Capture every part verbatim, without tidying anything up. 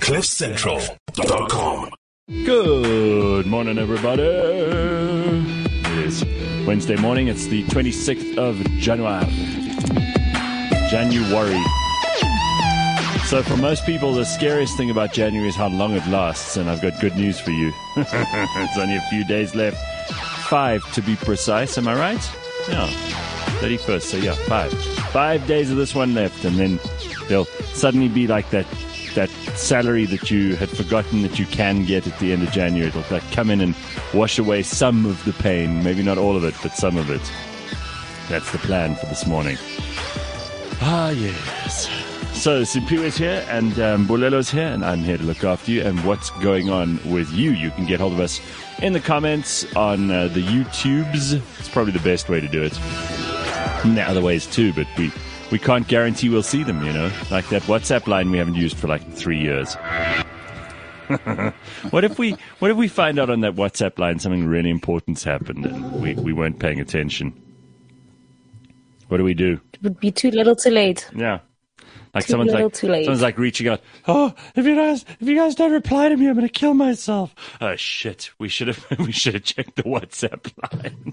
cliff central dot com. Good morning, everybody. It is Wednesday morning. It's the twenty-sixth of January. January. So for most people, the scariest thing about January is how long it lasts, and I've got good news for you. It's only a few days left. Five, to be precise. Am I right? Yeah. thirty-first, so yeah, five. Five days of this one left, and then there'll suddenly be like that that salary that you had forgotten that you can get at the end of January. It'll like come in and wash away some of the pain. Maybe not all of it, but some of it. That's the plan for this morning. Ah, yes. So, Simpiwe's here, and um, Bolelo's here, and I'm here to look after you and what's going on with you. You can get hold of us in the comments on uh, the YouTubes. It's probably the best way to do it. And there are other ways too, but we, we can't guarantee we'll see them, you know. Like that WhatsApp line we haven't used for like three years. What if we what if we find out on that WhatsApp line something really important's happened and we, we weren't paying attention? What do we do? It would be too little too late. Yeah. Like too someone's little, like too late. someone's like reaching out. Oh, if you guys if you guys don't reply to me, I'm gonna kill myself. Oh shit! We should have we should have checked the WhatsApp line.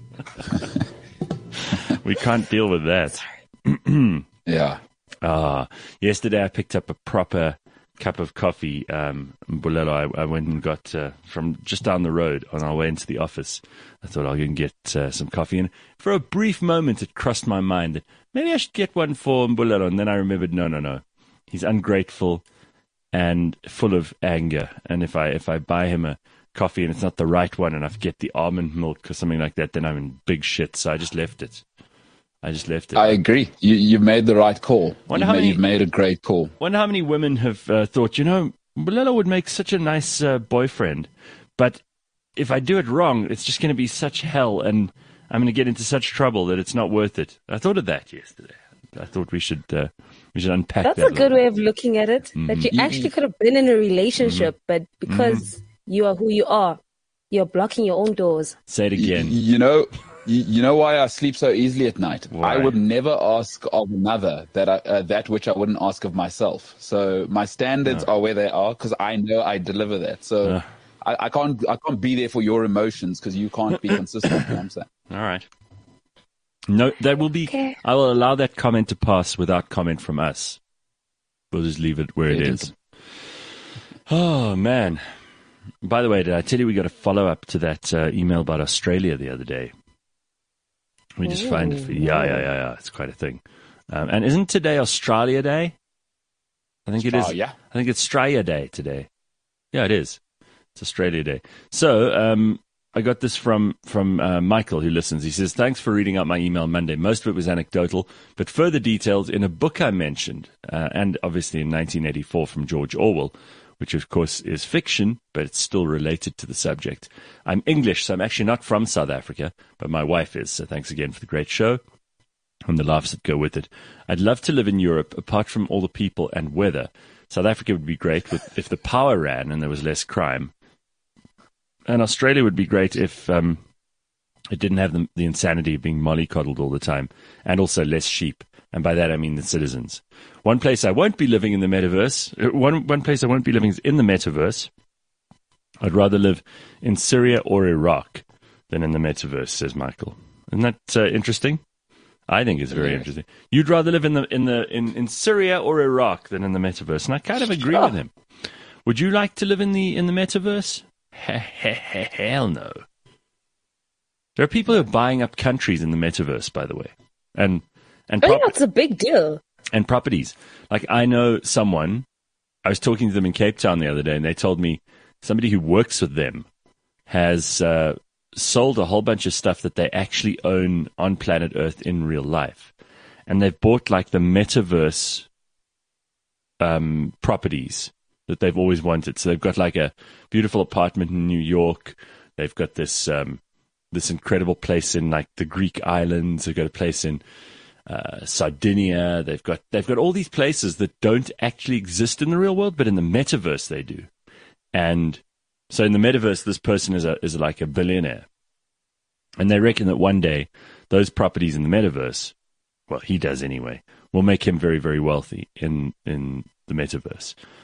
We can't deal with that. Yeah. Ah, yesterday I picked up a proper cup of coffee. Um, Bolelo, I, I went and got uh, from just down the road on our way into the office. I thought I'll go and get uh, some coffee. And for a brief moment, it crossed my mind that maybe I should get one for Bolelo. And then I remembered, no, no, no. He's ungrateful and full of anger. And if I if I buy him a coffee and it's not the right one and I get the almond milk or something like that, then I'm in big shit. So I just left it. I just left it. I agree. You you made the right call. Wonder You've how made, many- you've made a great call. Wonder how many women have uh, thought, you know, Bolelo would make such a nice uh, boyfriend, but if I do it wrong, it's just going to be such hell, and I'm going to get into such trouble that it's not worth it. I thought of that yesterday. I thought we should uh, we should unpack That's that. a good little. way of looking at it. Mm-hmm. That you actually could have been in a relationship, but because you are who you are, you're blocking your own doors. Say it Y- again. You know, you, you know why I sleep so easily at night. Why? I would never ask of another that I, uh, that which I wouldn't ask of myself. So my standards are where they are because I know I deliver that. So Uh. I, I can't I can't be there for your emotions because you can't be consistent. You know what I'm saying? All right. No, that will be. Okay. I will allow that comment to pass without comment from us. We'll just leave it where it Brilliant. is. Oh man! By the way, did I tell you we got a follow up to that uh, email about Australia the other day? We just find it. For, yeah, yeah, yeah, yeah. It's quite a thing. Um, and isn't today Australia Day? I think it is. Oh, yeah. I think it's Australia Day today. Yeah, it is. It's Australia Day. So um, I got this from from uh, Michael, who listens. He says, "Thanks for reading out my email Monday. Most of it was anecdotal, but further details in a book I mentioned, uh, and obviously in nineteen eighty-four from George Orwell, which of course is fiction, but it's still related to the subject. I'm English, so I'm actually not from South Africa, but my wife is. So thanks again for the great show and the laughs that go with it. I'd love to live in Europe, apart from all the people and weather. South Africa would be great with, if the power ran and there was less crime. And Australia would be great if um, it didn't have the, the insanity of being mollycoddled all the time, and also less sheep. And by that I mean the citizens. One place I won't be living in the metaverse, uh, one, one place I won't be living is in the metaverse. I'd rather live in Syria or Iraq than in the metaverse, says Michael. Isn't that uh, interesting? I think it's very Yeah. interesting. You'd rather live in the in the in, in Syria or Iraq than in the metaverse, and I kind of agree with him. Would you like to live in the in the metaverse? Hell no. There are people who are buying up countries in the metaverse, by the way, and and I think prop- that's a big deal. and properties. Like I know someone. I was talking to them in Cape Town the other day, and they told me somebody who works with them has uh, sold a whole bunch of stuff that they actually own on planet Earth in real life. And they've bought like the metaverse um, properties that they've always wanted. So they've got like a beautiful apartment in New York. They've got this um, this incredible place in like the Greek islands. They've got a place in uh, Sardinia. They've got they've got all these places that don't actually exist in the real world, but in the metaverse they do. And so in the metaverse, this person is a is like a billionaire, and they reckon that one day those properties in the metaverse, well, he does anyway, will make him very, very wealthy in in the metaverse. Now,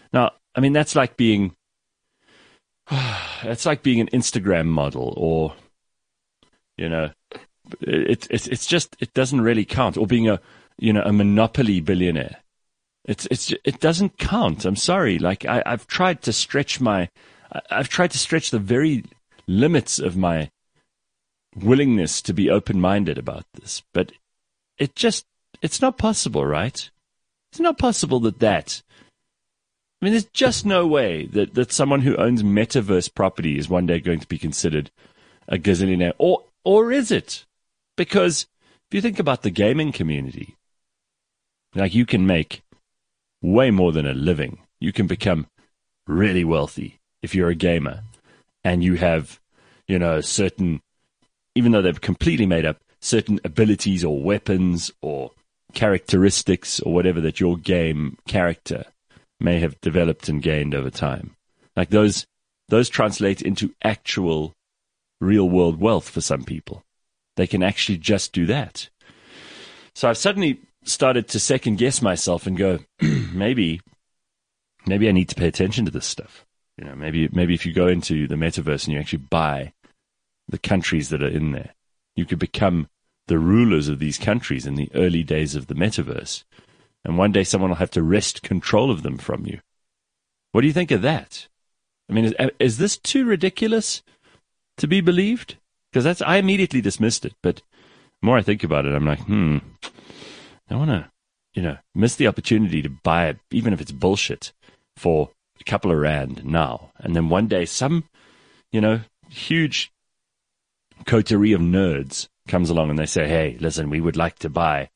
I mean, that's like being, that's like being an Instagram model, or, you know, it, it, it's just, it doesn't really count. Or being a, you know, a monopoly billionaire. It's, it's, it doesn't count. I'm sorry. Like I, I've tried to stretch my, I've tried to stretch the very limits of my willingness to be open-minded about this, but it just, it's not possible, right? It's not possible that that, I mean, there's just no way that, that someone who owns metaverse property is one day going to be considered a gazillionaire. Or, or is it? Because if you think about the gaming community, like you can make way more than a living. You can become really wealthy if you're a gamer and you have, you know, certain, even though they're completely made up, certain abilities or weapons or characteristics or whatever that your game character may have developed and gained over time. Like those, those translate into actual real world wealth for some people. They can actually just do that. So I've suddenly started to second guess myself and go, maybe, maybe I need to pay attention to this stuff. You know, maybe, maybe if you go into the metaverse and you actually buy the countries that are in there, you could become the rulers of these countries in the early days of the metaverse. And one day someone will have to wrest control of them from you. What do you think of that? I mean, is, is this too ridiculous to be believed? Because that's, I immediately dismissed it. But the more I think about it, I'm like, hmm, I want to, you know, miss the opportunity to buy it, even if it's bullshit, for a couple of rand now. And then one day some, you know, huge coterie of nerds comes along and they say, hey, listen, we would like to buy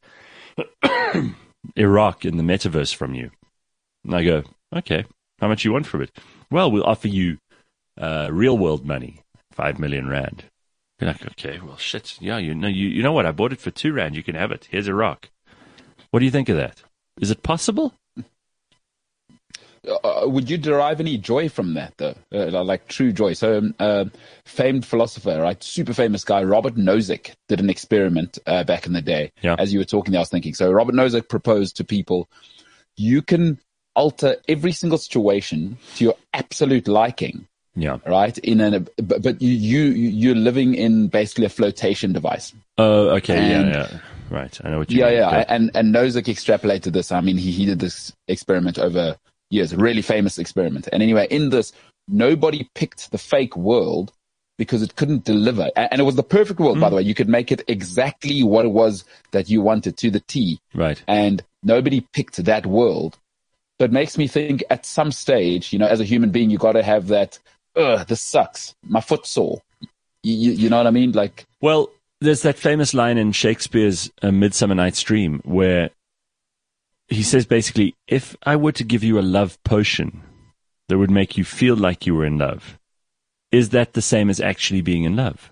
Iraq in the metaverse from you. And I go, okay, how much you want from it? Well, we'll offer you uh, real world money, five million rand. You're like, okay, well, shit, yeah, you know, you, you know what? I bought it for two rand. You can have it. Here's Iraq. What do you think of that? Is it possible? Uh, would you derive any joy from that, though? Uh, like true joy. So, um, uh, famed philosopher, right? Super famous guy, Robert Nozick, did an experiment uh, back in the day. Yeah. As you were talking, I was thinking. So, Robert Nozick proposed to people, you can alter every single situation to your absolute liking. Yeah. Right. In an, but, but you, you, you're living in basically a flotation device. Oh, okay. And, yeah, yeah. Right. I know what you yeah, mean. Yeah, Okay. yeah. And, and Nozick extrapolated this. I mean, he, he did this experiment over years, a really famous experiment. And anyway, in this, nobody picked the fake world because it couldn't deliver. And, and it was the perfect world, mm. by the way. You could make it exactly what it was that you wanted to the T. Right. And nobody picked that world. So it makes me think at some stage, you know, as a human being, you got to have that, ugh, this sucks. My foot's sore. You, you know what I mean? Like, well, there's that famous line in Shakespeare's A Midsummer Night's Dream where he says basically, if I were to give you a love potion that would make you feel like you were in love, is that the same as actually being in love?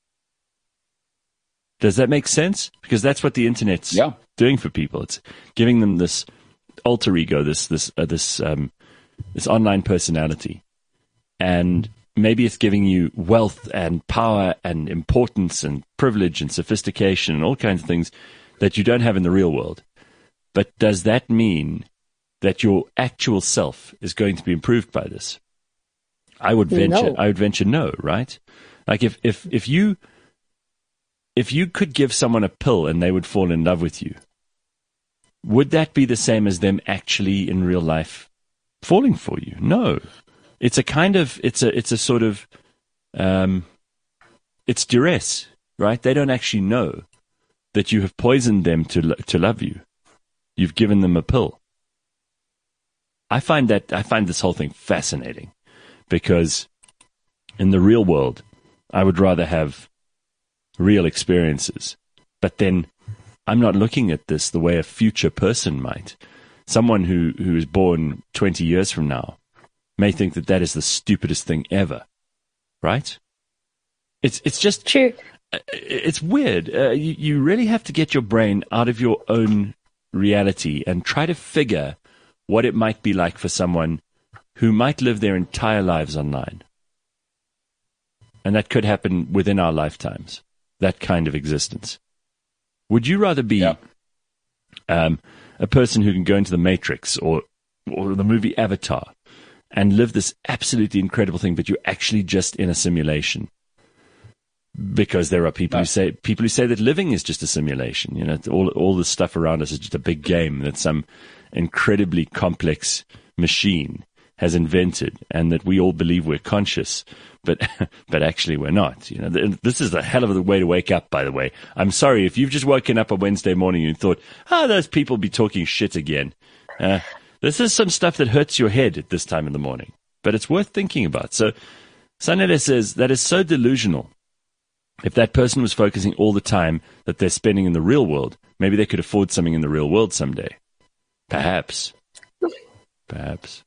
Does that make sense? Because that's what the internet's yeah. doing for people. It's giving them this alter ego, this this uh, this um, this online personality, and maybe it's giving you wealth and power and importance and privilege and sophistication and all kinds of things that you don't have in the real world. But does that mean that your actual self is going to be improved by this? I would venture. No. I would venture no. Right? Like if if if you if you could give someone a pill and they would fall in love with you, would that be the same as them actually in real life falling for you? No. It's a kind of it's a it's a sort of um, it's duress, right? They don't actually know that you have poisoned them to lo- to love you. You've given them a pill. I find that I find this whole thing fascinating because in the real world, I would rather have real experiences. But then I'm not looking at this the way a future person might. Someone who, who is born twenty years from now may think that that is the stupidest thing ever, right? It's it's just True. It's weird. Uh, you, you really have to get your brain out of your own reality and try to figure what it might be like for someone who might live their entire lives online. And that could happen within our lifetimes, that kind of existence. Would you rather be yeah. um, a person who can go into the Matrix or, or the movie Avatar and live this absolutely incredible thing, but you're actually just in a simulation. Because there are people No. who say people who say that living is just a simulation. You know, all all the stuff around us is just a big game that some incredibly complex machine has invented, and that we all believe we're conscious, but but actually we're not. You know, th- this is a hell of a way to wake up. By the way, I'm sorry if you've just woken up a Wednesday morning and thought, "Oh, those people be talking shit again." Uh, this is some stuff that hurts your head at this time in the morning, but it's worth thinking about. So, Sanele says that is so delusional. If that person was focusing all the time that they're spending in the real world, maybe they could afford something in the real world someday. Perhaps. Perhaps.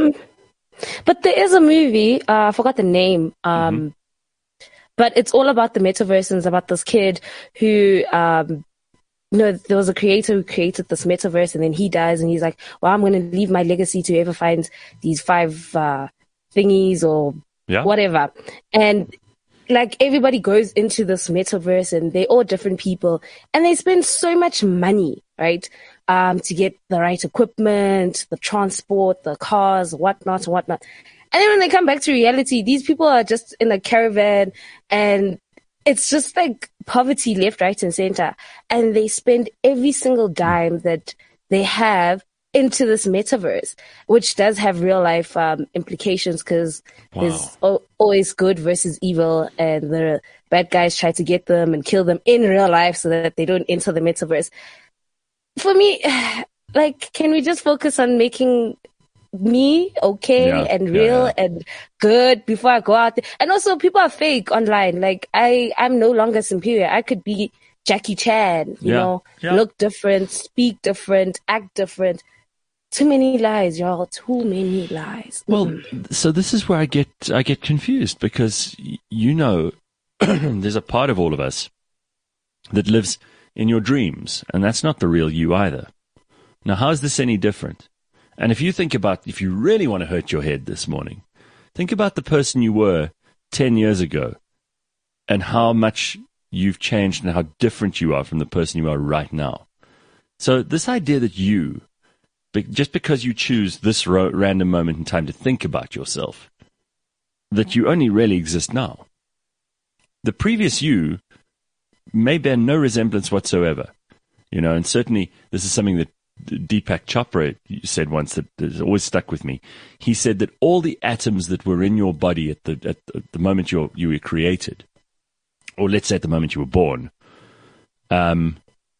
But there is a movie, uh, I forgot the name, um, Mm-hmm. but it's all about the metaverse, and it's about this kid who, um, you know, there was a creator who created this metaverse, and then he dies, and he's like, well, I'm going to leave my legacy to whoever finds these five uh, thingies or Yeah. whatever. And like everybody goes into this metaverse, and they're all different people, and they spend so much money, right? Um, to get the right equipment, the transport, the cars, whatnot, whatnot. And then when they come back to reality, these people are just in a caravan, and it's just like poverty left, right, and center. And they spend every single dime that they have into this metaverse, which does have real life um, implications, because Wow. there's o- always good versus evil, and the bad guys try to get them and kill them in real life so that they don't enter the metaverse. For me, like, can we just focus on making me okay Yeah, and yeah, real yeah. and good before I go out there? And also, people are fake online. Like, I, I'm no longer superior. I could be Jackie Chan, you Yeah, know, yeah. look different, speak different, act different. Too many lies, y'all. Too many lies. Well, so this is where I get I get confused, because y- you know there's a part of all of us that lives in your dreams, and that's not the real you either. Now, how is this any different? And if you think about, if you really want to hurt your head this morning, think about the person you were ten years ago and how much you've changed and how different you are from the person you are right now. So this idea that you, be- just because you choose this ro- random moment in time to think about yourself, that you only really exist now. The previous you may bear no resemblance whatsoever. You know, and certainly this is something that Deepak Chopra said once that has always stuck with me. He said that all the atoms that were in your body at the at the moment you you were created, or let's say at the moment you were born, um,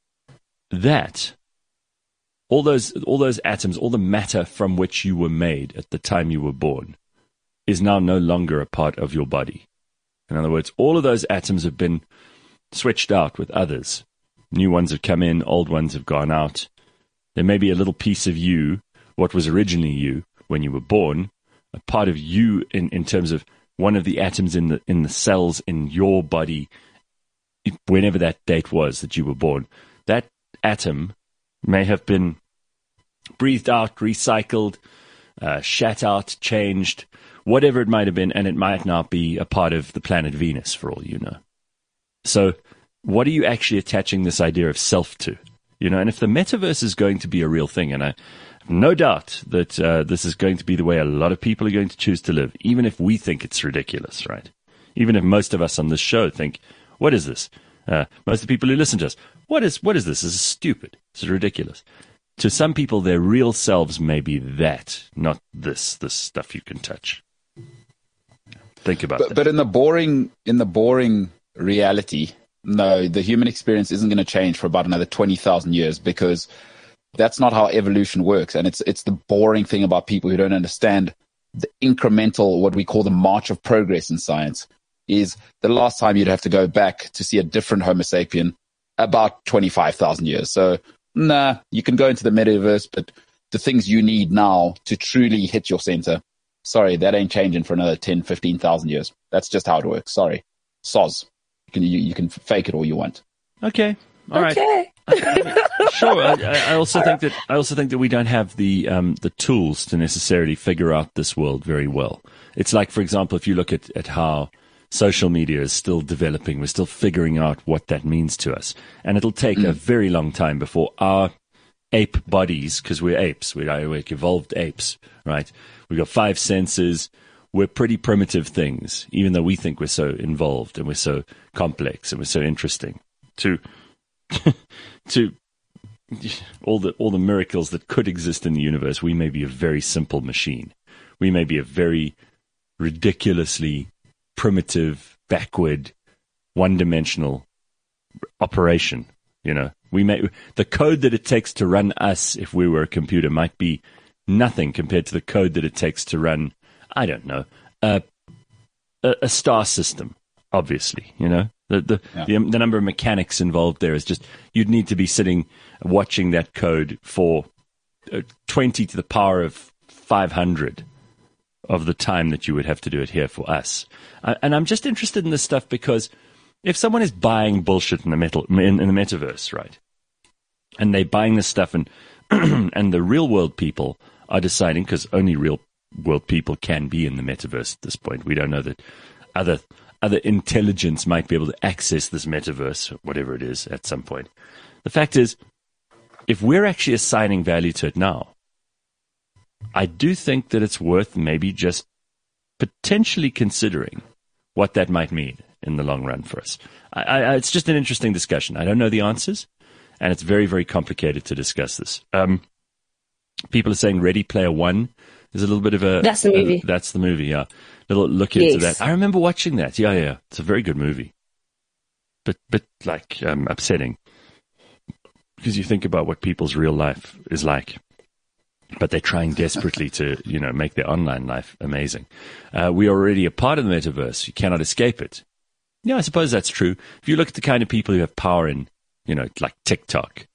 that all those all those atoms, all the matter from which you were made at the time you were born, is now no longer a part of your body. In other words, all of those atoms have been switched out with others. New ones have come in, old ones have gone out. There may be a little piece of you, what was originally you when you were born, a part of you in, in terms of one of the atoms in the in the cells in your body, whenever that date was that you were born. That atom may have been breathed out, recycled, uh, shat out, changed, whatever it might have been, and it might now be a part of the planet Venus, for all you know. So what are you actually attaching this idea of self to? You know, and if the metaverse is going to be a real thing, and I have no doubt that uh, this is going to be the way a lot of people are going to choose to live, even if we think it's ridiculous, right? Even if most of us on this show think, what is this? Uh, most of the people who listen to us, what is what is this? This is stupid. This is ridiculous. To some people, their real selves may be that, not this, this stuff you can touch. Think about But, that. but in the boring, in the boring reality, no, the human experience isn't going to change for about another twenty thousand years, because that's not how evolution works. And it's, it's the boring thing about people who don't understand the incremental, what we call the march of progress in science, is the last time you'd have to go back to see a different Homo sapien about twenty-five thousand years. So, nah, you can go into the metaverse, but the things you need now to truly hit your center, sorry, that ain't changing for another ten, fifteen thousand years. That's just how it works. Sorry. Soz. You can, you, you can fake it all you want. Okay. All right. Okay. Sure. I, I also think that I also think that we don't have the um, the tools to necessarily figure out this world very well. It's like, for example, if you look at, at how social media is still developing, we're still figuring out what that means to us, and it'll take Mm. a very long time before our ape bodies because we're apes. We're, we're evolved apes, right? We've got five senses. We're pretty primitive things, even though we think we're so involved and we're so complex and we're so interesting. To to all the all the miracles that could exist in the universe, we may be a very simple machine. We may be a very ridiculously primitive, backward, one-dimensional operation. You know, we may the code that it takes to run us, if we were a computer, might be nothing compared to the code that it takes to run, I don't know, uh, a, a star system. Obviously, you know, the the, yeah. the the number of mechanics involved there is just, you'd need to be sitting watching that code for uh, twenty to the power of five hundred of the time that you would have to do it here for us. Uh, and I'm just interested in this stuff because if someone is buying bullshit in the metal in, in the metaverse, right, and they're buying this stuff, and and the real world people are deciding, because only real world people can be in the metaverse at this point. We don't know that other other intelligence might be able to access this metaverse, whatever it is, at some point. The fact is, if we're actually assigning value to it now, I do think that it's worth maybe just potentially considering what that might mean in the long run for us. I, I, it's just an interesting discussion. I don't know the answers, and it's very, very complicated to discuss this. Um, people are saying Ready Player One is a little bit of a... That's the movie. A, that's the movie, yeah. Little look into Yes. that. I remember watching that. Yeah, yeah. It's a very good movie. But, but like, um, upsetting. Because you think about what people's real life is like. But they're trying desperately to, you know, make their online life amazing. Uh, we are already a part of the metaverse. You cannot escape it. Yeah, I suppose that's true. If you look at the kind of people who have power in, you know, like TikTok,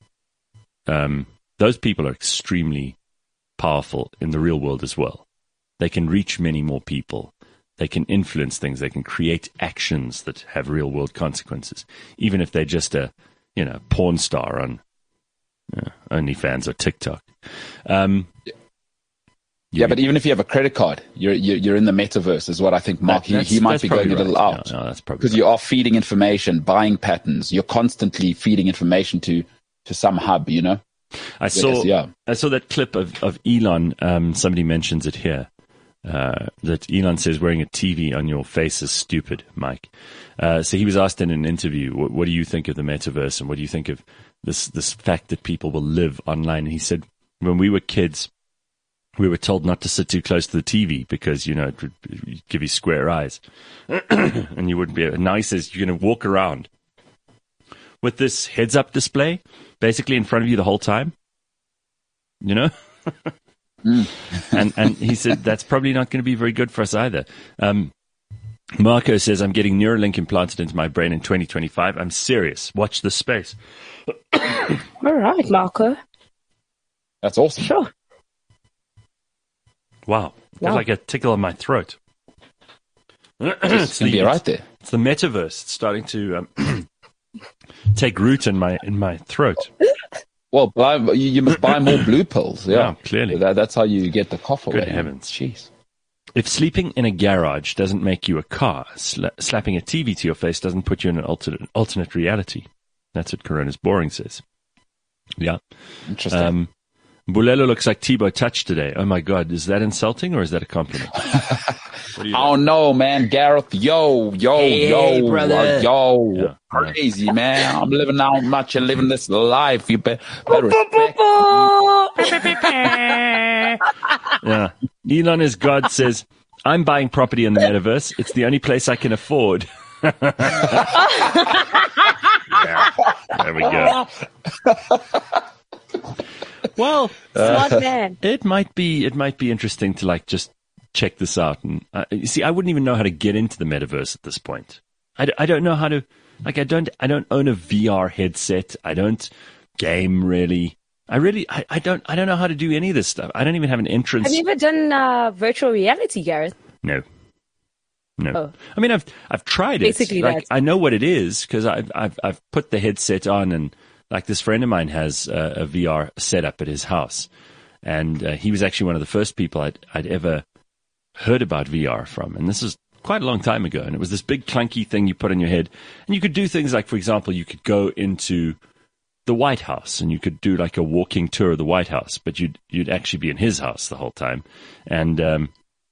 um, those people are extremely powerful in the real world as well. They can reach many more people. They can influence things. They can create actions that have real world consequences, even if they're just a, you know, porn star on uh, OnlyFans or TikTok. Um, yeah, but even if you have a credit card, you're you're, you're in the metaverse, is what I think. Mark, that, he, he might be going right. a little out no, no, that's probably because right. you are feeding information, buying patterns. You're constantly feeding information to to some hub. You know. I saw Yes, yeah. I saw that clip of of Elon. Um, somebody mentions it here. Uh, that Elon says wearing a T V on your face is stupid, Mike. Uh, so he was asked in an interview, what, what do you think of the metaverse, and what do you think of this this fact that people will live online? And he said, when we were kids, we were told not to sit too close to the T V because, you know, it would give you square eyes, and you wouldn't be able. Now he says you're going to walk around with this heads-up display basically in front of you the whole time. You know. Mm. and and he said that's probably not going to be very good for us either. Um, Marco says, I'm getting Neuralink implanted into my brain in twenty twenty-five. I'm serious. Watch this space. All right, Marco. That's awesome. Sure. Wow. Got Wow. like a tickle in my throat. It's going to be right there. It's the metaverse. It's starting to um, take root in my in my throat. Well, buy, you, you must buy more blue pills. Yeah, Yeah, clearly. That, that's how you get the cough away. Good heavens. Jeez. If sleeping in a garage doesn't make you a car, sla- slapping a T V to your face doesn't put you in an alternate, alternate reality. That's what Corona's Boring says. Yeah. Interesting. Um, Bulelo looks like Thibaut Touch today. Oh, my God. Is that insulting or is that a compliment? What do you Oh think? no, man, Gareth, yo, yo, Hey, yo, brother. uh, yo, Yeah, crazy, man. I'm living how much you're living this life. You be- better respect. Yeah. Elon is God says, I'm buying property in the metaverse. It's the only place I can afford. Yeah. There we go. Well, Smart man. it might be it might be interesting to like just check this out. And uh, you see, I wouldn't even know how to get into the metaverse at this point. I, d- I don't know how to like I don't I don't own a V R headset. I don't game really. I really I, I don't I don't know how to do any of this stuff. I don't even have an entrance. Have you ever done uh, virtual reality, Gareth? No. No. Oh. I mean, I've I've tried it. Basically like, that. I know what it is because I've I've I've put the headset on, and like this friend of mine has a, a V R setup at his house, and uh, he was actually one of the first people I'd I'd ever heard about V R from, and this is quite a long time ago. And it was this big clunky thing you put on your head, and you could do things like, for example, you could go into the White House, and you could do like a walking tour of the White House, but you'd you'd actually be in his house the whole time, and um,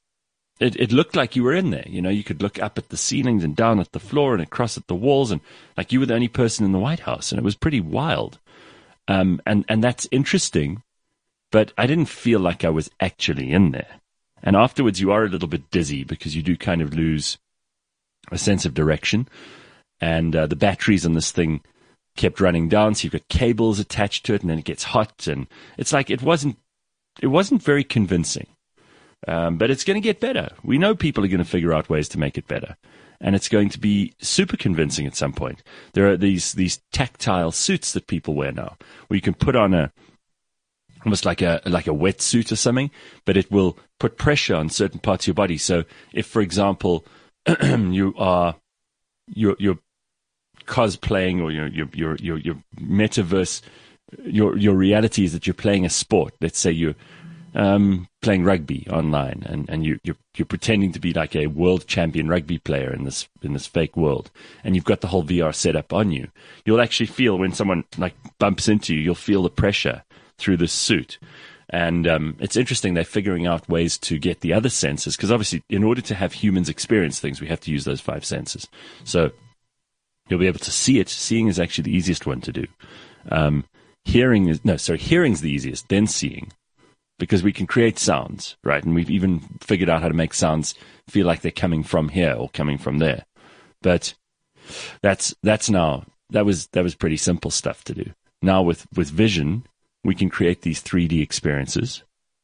it it looked like you were in there. You know, you could look up at the ceilings and down at the floor and across at the walls, and like you were the only person in the White House, and it was pretty wild. Um, and and that's interesting, but I didn't feel like I was actually in there. And afterwards, you are a little bit dizzy because you do kind of lose a sense of direction, and uh, the batteries on this thing kept running down, so you've got cables attached to it, and then it gets hot, and it's like it wasn't it wasn't very convincing. Um, but it's going to get better. We know people are going to figure out ways to make it better, and it's going to be super convincing at some point. There are these these tactile suits that people wear now, where you can put on a almost like a like a wetsuit or something, but it will put pressure on certain parts of your body. So if, for example, you are you're, you're cosplaying, or your your your your your metaverse, your your reality is that you're playing a sport. Let's say you're um, playing rugby online, and and you you're, you're pretending to be like a world champion rugby player in this in this fake world, and you've got the whole V R setup on you. You'll actually feel when someone like bumps into you, you'll feel the pressure through this suit. And um, it's interesting, they're figuring out ways to get the other senses, because obviously in order to have humans experience things, we have to use those five senses. So you'll be able to see it. Seeing is actually the easiest one to do. Um, hearing is, no, sorry, hearing's the easiest, then seeing, because we can create sounds, right? And we've even figured out how to make sounds feel like they're coming from here or coming from there. But that's that's now, that was that was pretty simple stuff to do. Now with, with vision, we can create these three D experiences.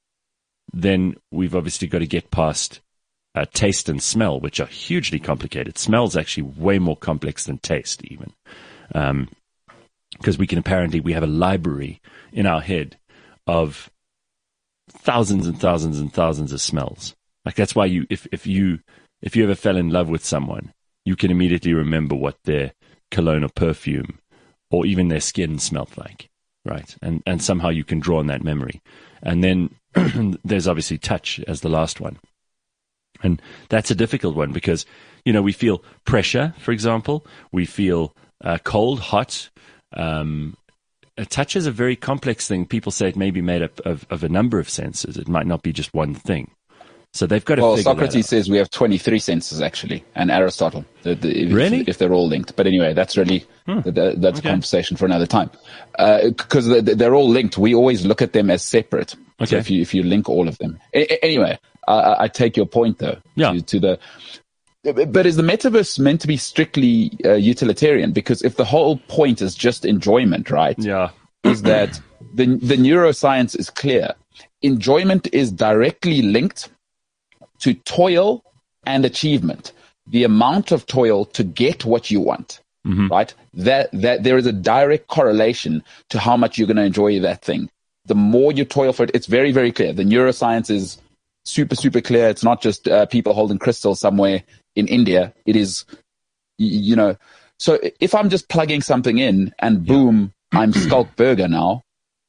Then we've obviously got to get past uh, taste and smell, which are hugely complicated. Smell is actually way more complex than taste, even. Um, because we can apparently, we have a library in our head of thousands and thousands and thousands of smells. Like that's why you, if, if you, if you ever fell in love with someone, you can immediately remember what their cologne or perfume or even their skin smelled like. Right, and and somehow you can draw on that memory. And then there's obviously touch as the last one. And that's a difficult one because, you know, we feel pressure, for example. We feel uh, cold, hot. Um, a touch is a very complex thing. People say it may be made up of, of a number of senses. It might not be just one thing. So they've got to well, figure Socrates that out. says we have twenty-three senses, actually, and Aristotle. The, the, if, Really? If, if they're all linked. But anyway, that's really, Hmm. the, that's Okay. a conversation for another time. Because uh, they're all linked. We always look at them as separate. Okay. So if you, if you link all of them. A- anyway, I, I take your point, though. Yeah. To, to the, but is the metaverse meant to be strictly uh, utilitarian? Because if the whole point is just enjoyment, right? Yeah. is that the the neuroscience is clear. Enjoyment is directly linked to toil and achievement. The amount of toil to get what you want, Mm-hmm. right? That that there is a direct correlation to how much you're going to enjoy that thing. The more you toil for it, it's very, very clear. The neuroscience is super, super clear. It's not just uh, people holding crystals somewhere in India. It is, y- you know. So if I'm just plugging something in and boom, I'm Skulk Burger now,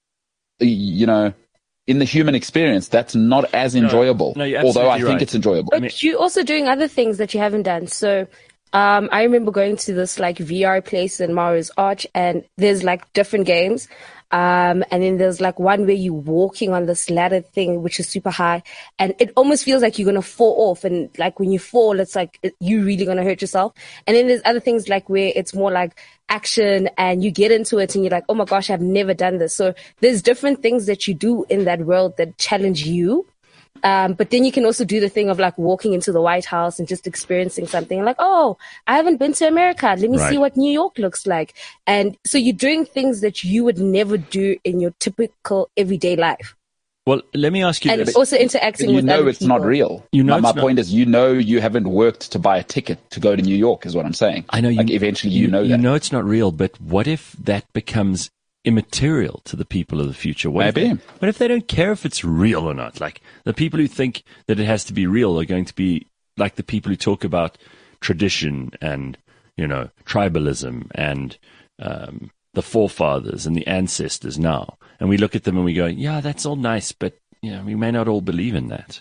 you know, in the human experience, that's not as enjoyable. no, you're although I absolutely think right. it's enjoyable. But mean- you're also doing other things that you haven't done. So um, I remember going to this like V R place in Mara's Arch, and there's like different games. Um, and then there's like one where you're walking on this ladder thing, which is super high, and it almost feels like you're going to fall off. And like when you fall, it's like it, you're really going to hurt yourself. And then there's other things like where it's more like action and you get into it and you're like, oh my gosh, I've never done this. So there's different things that you do in that world that challenge you. Um, but then you can also do the thing of like walking into the White House and just experiencing something like, oh, I haven't been to America. Let me Right. see what New York looks like. And so you're doing things that you would never do in your typical everyday life. Well, let me ask you And this. also interacting you with know other it's people. not real. You know my it's my not- point is, you know, you haven't worked to buy a ticket to go to New York, is what I'm saying. I know you. Like eventually, you, know You that. know it's not real, but what if that becomes immaterial to the people of the future? What Maybe. If they, what if they don't care if it's real or not? Like the people who think that it has to be real are going to be like the people who talk about tradition and, you know, tribalism and um, the forefathers and the ancestors now. And we look at them and we go, yeah, that's all nice, but you know, we may not all believe in that.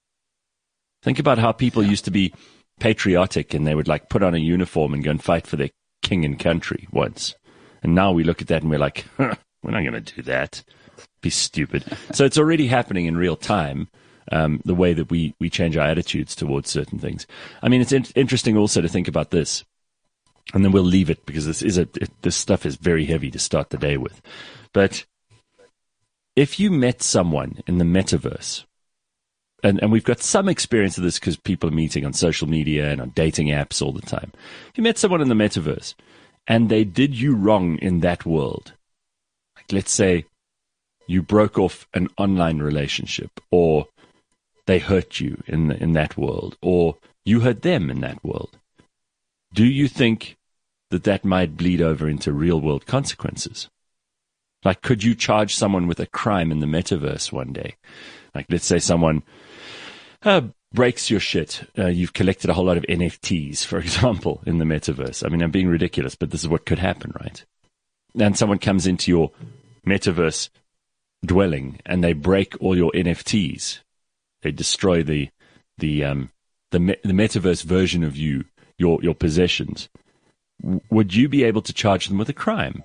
Think about how people used to be patriotic and they would like put on a uniform and go and fight for their king and country once. And now we look at that and we're like, huh, we're not going to do that. Be stupid. So it's already happening in real time, um, the way that we, we change our attitudes towards certain things. I mean, it's in- interesting also to think about this, and then we'll leave it because this is a, it, this stuff is very heavy to start the day with. But if you met someone in the metaverse, and, and we've got some experience of this because people are meeting on social media and on dating apps all the time. If you met someone in the metaverse and they did you wrong in that world, like let's say you broke off an online relationship, or they hurt you in the, in that world, or you hurt them in that world, do you think that that might bleed over into real world consequences? Like, could you charge someone with a crime in the metaverse one day? Like, let's say someone uh, breaks your shit. Uh, you've collected a whole lot of N F Ts, for example, in the metaverse. I mean, I'm being ridiculous, but this is what could happen, right? And someone comes into your metaverse dwelling and they break all your N F Ts. They destroy the the um the me- the metaverse version of you, your your possessions. W- would you be able to charge them with a crime?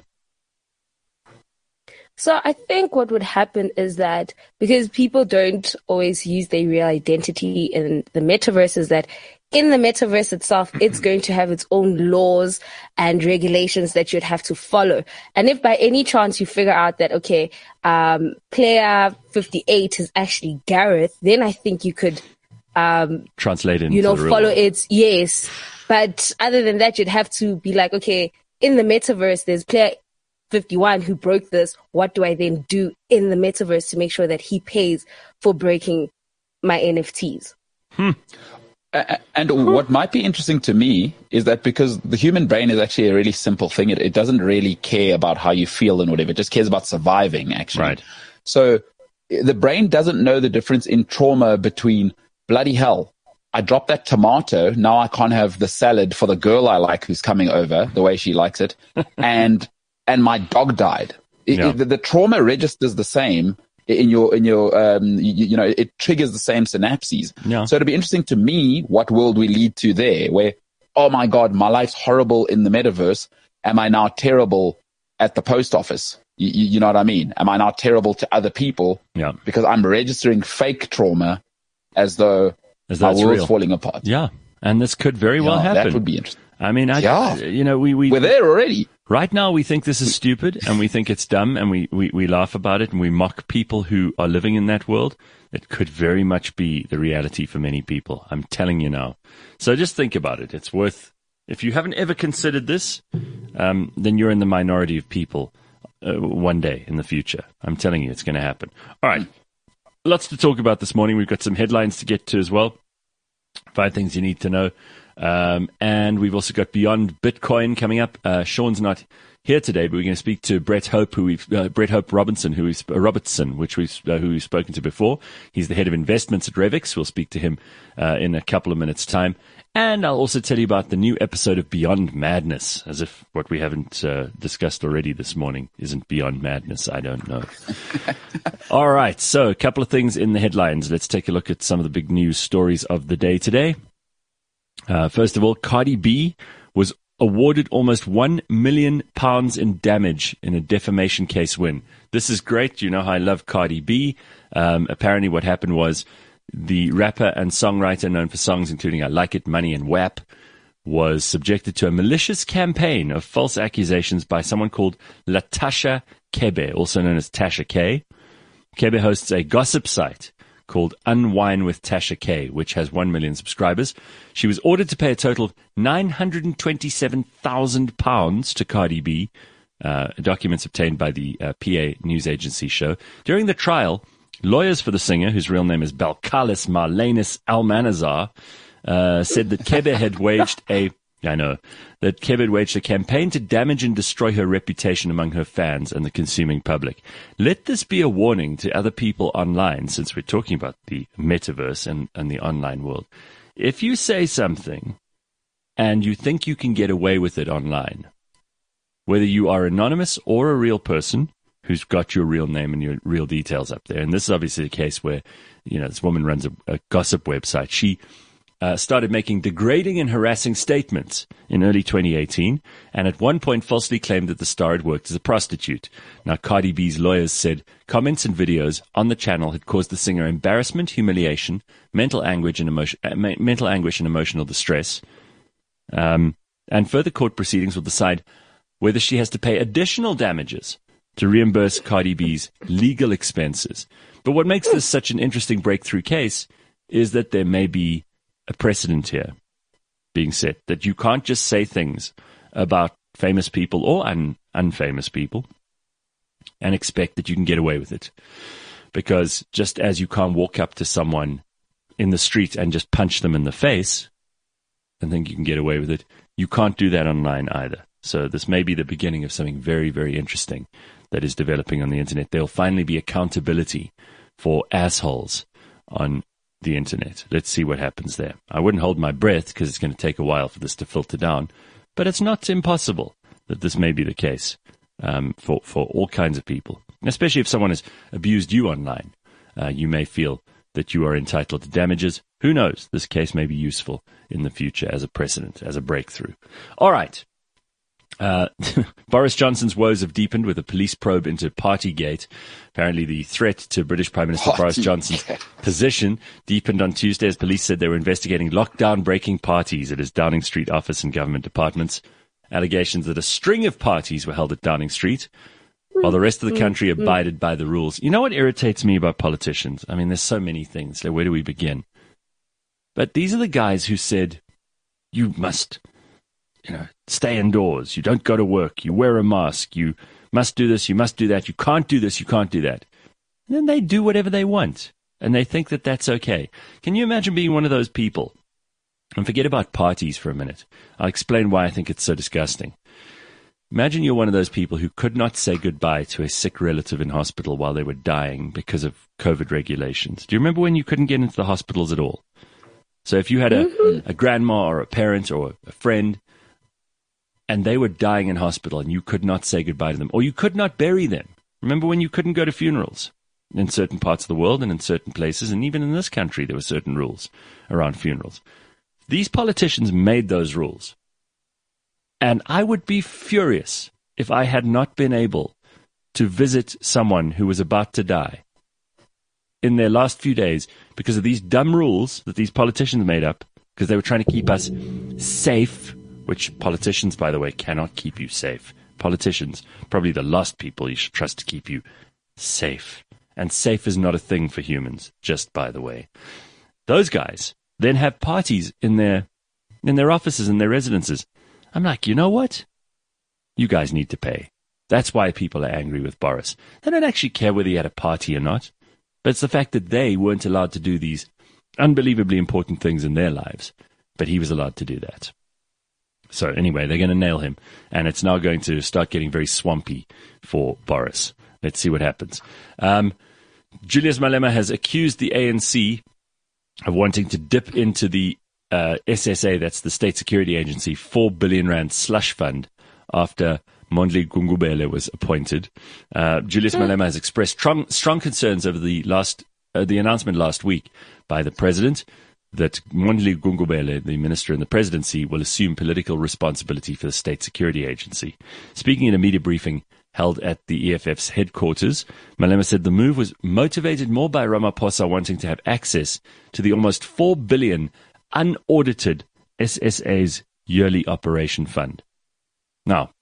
So I think what would happen is that because people don't always use their real identity in the metaverse, is that in the metaverse itself, it's going to have its own laws and regulations that you'd have to follow. And if by any chance you figure out that, okay, um, player fifty-eight is actually Gareth, then I think you could, um, translate it, you know, the real follow world. it. Yes. But other than that, you'd have to be like, okay, in the metaverse, there's player fifty-one who broke this. What do I then do in the metaverse to make sure that he pays for breaking my N F Ts? Hmm. And what might be interesting to me is that because the human brain is actually a really simple thing, it, it doesn't really care about how you feel and whatever. It just cares about surviving, actually. Right. So the brain doesn't know the difference in trauma between bloody hell, I dropped that tomato, now I can't have the salad for the girl I like who's coming over the way she likes it, and and my dog died. It, Yeah. it, the, the trauma registers the same in your in your um you, you know it triggers the same synapses. Yeah. So it'll be interesting to me what world we lead to there, where, oh my God, my life's horrible in the metaverse. Am I now terrible at the post office? You, you, you know what I mean? Am I now terrible to other people Yeah. because I'm registering fake trauma as though As my that's world's real. falling apart? Yeah. And this could very well Yeah, happen. that would be interesting. I mean, I, Yeah. you know, we, we, We're there already. right now we think this is stupid and we think it's dumb and we, we, we laugh about it and we mock people who are living in that world. It could very much be the reality for many people. I'm telling you now. So just think about it. It's worth, if you haven't ever considered this, um, then you're in the minority of people uh, one day in the future. I'm telling you, it's going to happen. All right. Lots to talk about this morning. We've got some headlines to get to as well. Five things you need to know. Um, and we've also got Beyond Bitcoin coming up. Uh, Sean's not here today, but we're going to speak to Brett Hope, who we've, uh, Brett Hope Robinson, who we've, uh, Robertson, which we've, uh, who we've spoken to before. He's the head of investments at Revix. We'll speak to him, uh, in a couple of minutes' time. And I'll also tell you about the new episode of Beyond Madness, as if what we haven't, uh, discussed already this morning isn't Beyond Madness. I don't know. All right. So a couple of things in the headlines. Let's take a look at some of the big news stories of the day today. Uh, first of all, Cardi B was awarded almost one million pounds in damage in a defamation case win. This is great. You know how I love Cardi B. Um, apparently what happened was the rapper and songwriter known for songs including I Like It, Money, and W A P was subjected to a malicious campaign of false accusations by someone called Latasha Kebe, also known as Tasha K. Kebe hosts a gossip site called Unwine with Tasha K, which has one million subscribers. She was ordered to pay a total of nine hundred twenty-seven thousand pounds to Cardi B, uh, documents obtained by the uh, P A news agency show. During the trial, lawyers for the singer, whose real name is Balkalis Marlanus Almanazar, uh, said that Kebe had waged a I know that Kebe had waged a campaign to damage and destroy her reputation among her fans and the consuming public. Let this be a warning to other people online, since we're talking about the metaverse and, and the online world. If you say something and you think you can get away with it online, whether you are anonymous or a real person who's got your real name and your real details up there, and this is obviously a case where, you know, this woman runs a, a gossip website. She uh, started making degrading and harassing statements in early twenty eighteen, and at one point falsely claimed that the star had worked as a prostitute. Now, Cardi B's lawyers said comments and videos on the channel had caused the singer embarrassment, humiliation, mental anguish, and emotion, uh, mental anguish and emotional distress. Um, and further court proceedings will decide whether she has to pay additional damages to reimburse Cardi B's legal expenses. But what makes this such an interesting breakthrough case is that there may be a precedent here being set, that you can't just say things about famous people or un- unfamous people and expect that you can get away with it. Because just as you can't walk up to someone in the street and just punch them in the face and think you can get away with it, you can't do that online either. So this may be the beginning of something very, very interesting that is developing on the internet. There'll finally be accountability for assholes on the internet. Let's see what happens there. I wouldn't hold my breath because it's going to take a while for this to filter down, but it's not impossible that this may be the case um, for, for all kinds of people, especially if someone has abused you online. Uh, you may feel that you are entitled to damages. Who knows? This case may be useful in the future as a precedent, as a breakthrough. All right. Uh, Boris Johnson's woes have deepened with a police probe into Partygate. Apparently the threat to British Prime Minister Boris Johnson's position deepened on Tuesday as police said they were investigating lockdown-breaking parties at his Downing Street office and government departments. Allegations that a string of parties were held at Downing Street while the rest of the country abided by the rules. You know what irritates me about politicians? I mean, there's so many things. Where do we begin? But these are the guys who said, you must... You know, stay indoors. You don't go to work. You wear a mask. You must do this. You must do that. You can't do this. You can't do that. And then they do whatever they want, and they think that that's okay. Can you imagine being one of those people? And forget about parties for a minute. I'll explain why I think it's so disgusting. Imagine you're one of those people who could not say goodbye to a sick relative in hospital while they were dying because of COVID regulations. Do you remember when you couldn't get into the hospitals at all? So if you had a, mm-hmm. a grandma or a parent or a friend, and they were dying in hospital and you could not say goodbye to them, or you could not bury them. Remember when you couldn't go to funerals in certain parts of the world and in certain places, and even in this country there were certain rules around funerals. These politicians made those rules. And I would be furious if I had not been able to visit someone who was about to die in their last few days because of these dumb rules that these politicians made up, because they were trying to keep us safe. Which politicians, by the way, cannot keep you safe. Politicians, probably the last people you should trust to keep you safe. And safe is not a thing for humans, just by the way. Those guys then have parties in their in their offices, in their residences. I'm like, you know what? You guys need to pay. That's why people are angry with Boris. They don't actually care whether he had a party or not. But it's the fact that they weren't allowed to do these unbelievably important things in their lives. But he was allowed to do that. So anyway, they're going to nail him, and it's now going to start getting very swampy for Boris. Let's see what happens. Um, Julius Malema has accused the A N C of wanting to dip into the uh, S S A, that's the State Security Agency, four billion rand slush fund after Mondli Gungubele was appointed. Uh, Julius mm. Malema has expressed strong, strong concerns over the last uh, the announcement last week by the president that Mondli Gungubele, the minister in the presidency, will assume political responsibility for the State Security Agency. Speaking in a media briefing held at the E F F's headquarters, Malema said the move was motivated more by Ramaphosa wanting to have access to the almost four billion unaudited S S A's yearly operation fund. Now,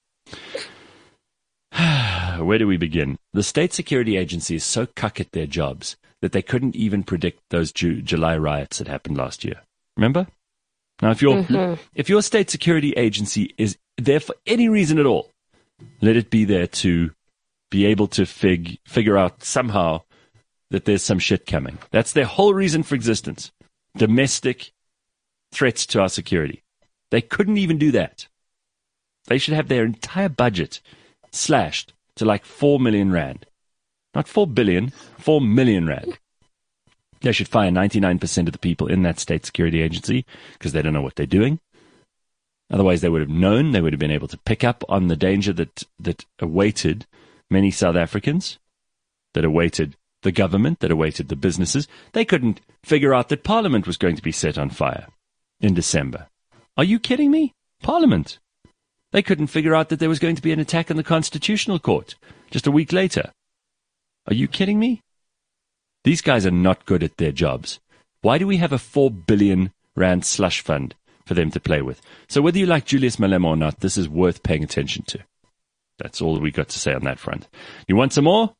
where do we begin? The State Security Agency is so cuck at their jobs that they couldn't even predict those Ju- July riots that happened last year. Remember? Now, if your mm-hmm. if your state security agency is there for any reason at all, let it be there to be able to fig- figure out somehow that there's some shit coming. That's their whole reason for existence. Domestic threats to our security. They couldn't even do that. They should have their entire budget slashed to like four million rand. Not four billion, four million rand. They should fire ninety-nine percent of the people in that state security agency because they don't know what they're doing. Otherwise, they would have known, they would have been able to pick up on the danger that, that awaited many South Africans, that awaited the government, that awaited the businesses. They couldn't figure out that Parliament was going to be set on fire. in December. Are you kidding me? Parliament. They couldn't figure out that there was going to be an attack on the Constitutional Court just a week later. Are you kidding me? These guys are not good at their jobs. Why do we have a four billion rand slush fund for them to play with? So whether you like Julius Malema or not, this is worth paying attention to. That's all we got to say on that front. You want some more?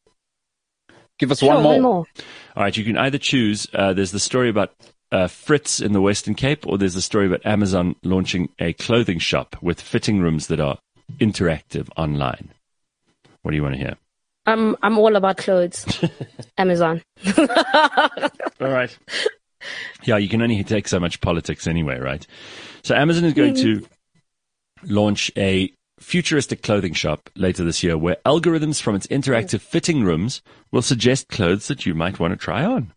Give us Sure, one more. one more. All right, you can either choose. Uh, there's the story about uh, Fritz in the Western Cape, or there's the story about Amazon launching a clothing shop with fitting rooms that are interactive online. What do you want to hear? I'm I'm all about clothes. Amazon. All right. Yeah, you can only take so much politics anyway, right? So Amazon is going to launch a futuristic clothing shop later this year where algorithms from its interactive fitting rooms will suggest clothes that you might want to try on.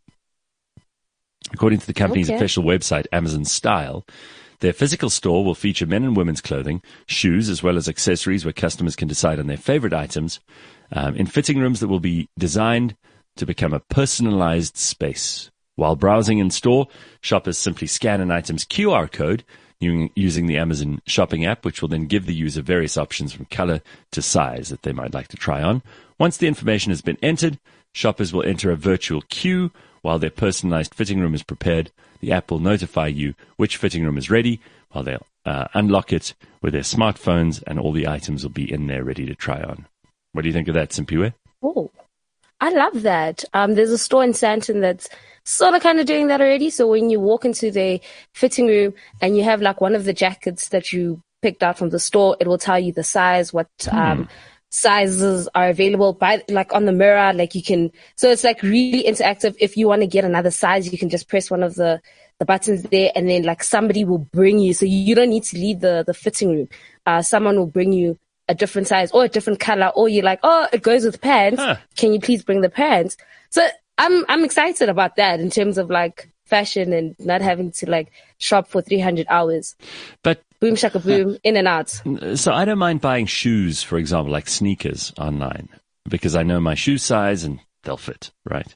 According to the company's Okay. official website, Amazon Style, their physical store will feature men and women's clothing, shoes, as well as accessories where customers can decide on their favorite items um, in fitting rooms that will be designed to become a personalized space. While browsing in store, shoppers simply scan an item's Q R code u- using the Amazon shopping app, which will then give the user various options from color to size that they might like to try on. Once the information has been entered, shoppers will enter a virtual queue while their personalized fitting room is prepared. The app will notify you which fitting room is ready while they'll uh, unlock it with their smartphones, and all the items will be in there ready to try on. What do you think of that, Simpiwe? Oh, I love that. Um, there's a store in Sandton that's sort of kind of doing that already. So when you walk into the fitting room and you have like one of the jackets that you picked out from the store, it will tell you the size, what um, sizes are available by like on the mirror. Like you can, so it's like really interactive. If you want to get another size, you can just press one of the the buttons there, and then like somebody will bring you. So you don't need to leave the the fitting room. Uh, someone will bring you a different size or a different color, or you're like, oh, it goes with pants. Huh. Can you please bring the pants? So I'm I'm excited about that in terms of like fashion and not having to like shop for three hundred hours. But Boom shaka boom, in and out. so I don't mind buying shoes, for example, like sneakers online, because I know my shoe size and they'll fit, right?